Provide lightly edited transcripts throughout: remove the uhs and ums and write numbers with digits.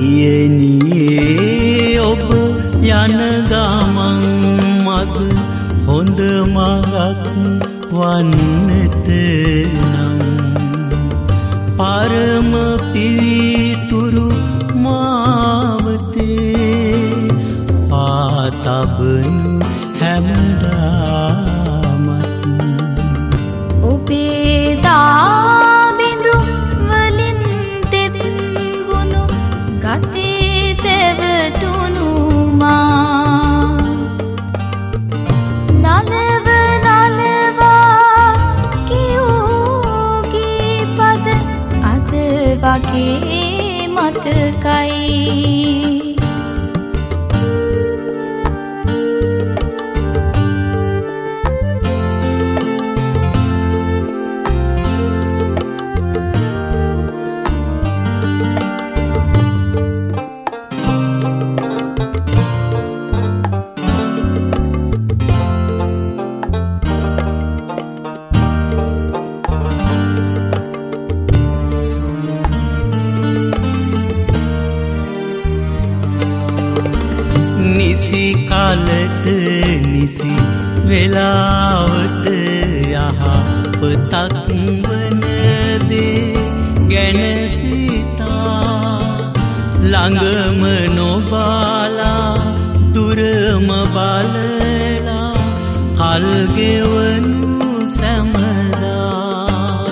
දියණියේ ඔබ යන ගමන් මග හොඳ මගක් වන්නට නම් පරම පිවිතුරු මාවතේ පාතබනු හැමදාමත් ඔබේ දාබිඳු වලින් තෙත් වුණු ගතේ තෙවතුණු මා නලව නලවා කියූ ගීපද අද වගේ මතකයි නිසි කාලට නිසි වෙලාවට යහපතක් වන දේ ගැන සිතා ළඟම නොබලා දුරම බලලා කල් ගෙවනු සැමදා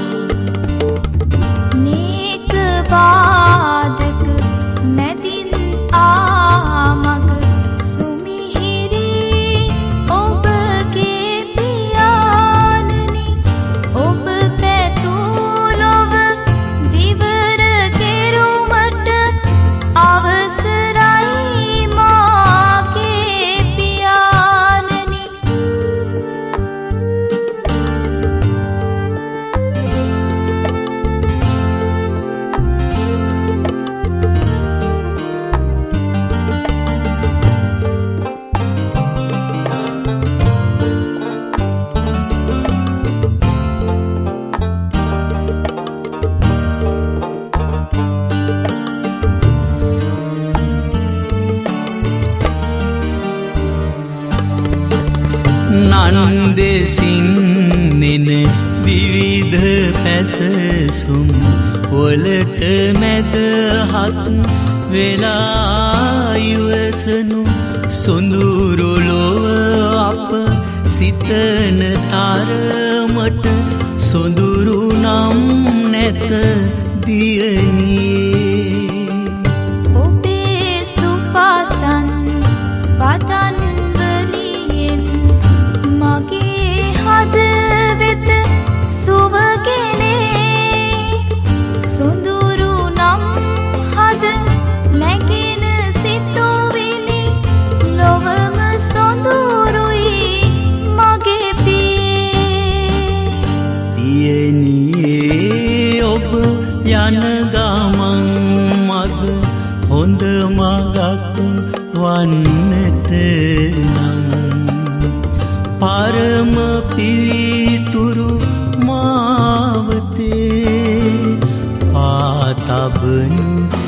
නේක පාදක මැදින් ආමග නන්දෙසින් නෙන විවිධ පැසසුම් වලට මැදහත් වෙලා ඉවසනු සොඳුරු ලොව අප සිතන තරමට සොඳුරු නම් නැත දියණියේ ඔබේ සුපසන් පතන් මගේ හදවෙත සුවගෙනේ සොඳුරු නම් හද නැගෙන සිතුවිලි ලොවම සොඳුරුයි මගේ පියේ දියණියේ ඔබ යන ගමන් මග හොඳ මගක් වන්නට නම් පරම පිවිතුරු මාවතේ පාතබනු